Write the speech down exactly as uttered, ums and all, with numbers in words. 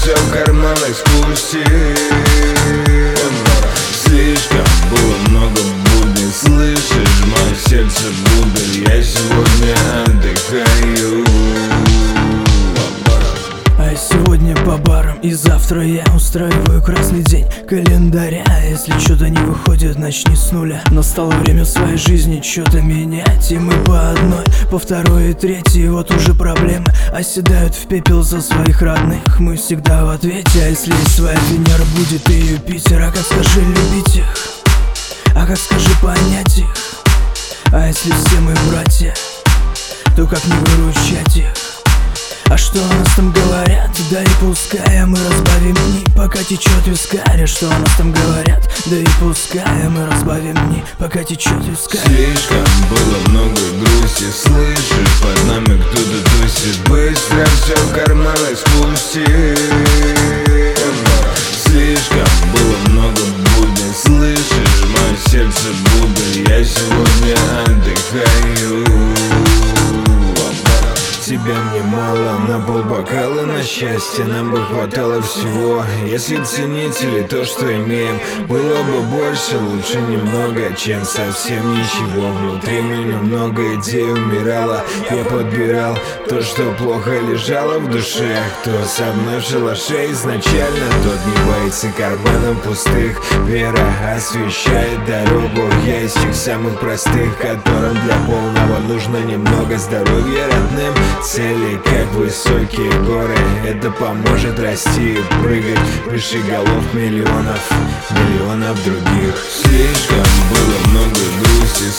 все в карманах спусти. Слишком было много будней, слышишь, мое сердце будто я сегодня отдыхаю. А сегодня по барам, и завтра я устраиваю красный день календаря. Если что-то не выходит, начни с нуля. Настало время в своей жизни что-то менять, и мы по одной, по второй и третьей. Вот уже проблемы оседают в пепел за своих родных. Мы всегда в ответе, а если своя Венера будет и Юпитер. А как, скажи, любить их? А как, скажи, понять их? А если все мы братья, то как не выручать их? А что о нас там говорят? Да и пускай, а мы разбавим дни, пока течет вискарь. А что о нас там говорят? Да и пускай, а мы разбавим дни, пока течет вискарь. Слишком было много грусти, слышишь, под нами кто-то тусит. Быстро все в карманах спусти. Слишком было много будней, слышишь, мое сердце будто я сегодня отдыхаю. Тебя мне мало, на полбокала на счастье нам бы хватало всего. Если ценители то, что имеем, было бы больше, лучше немного, чем совсем ничего. Внутри меня много идей умирало, я подбирал то, что плохо лежало в душе. Кто со мной в шалаше изначально, тот не боится карманов пустых. Вера освещает дорогу, я из тех самых простых, которым для полного нужно немного здоровья родным. Цели, как высокие горы, это поможет расти и прыгать выше голов миллионов, миллионов других. Слишком было много грусти,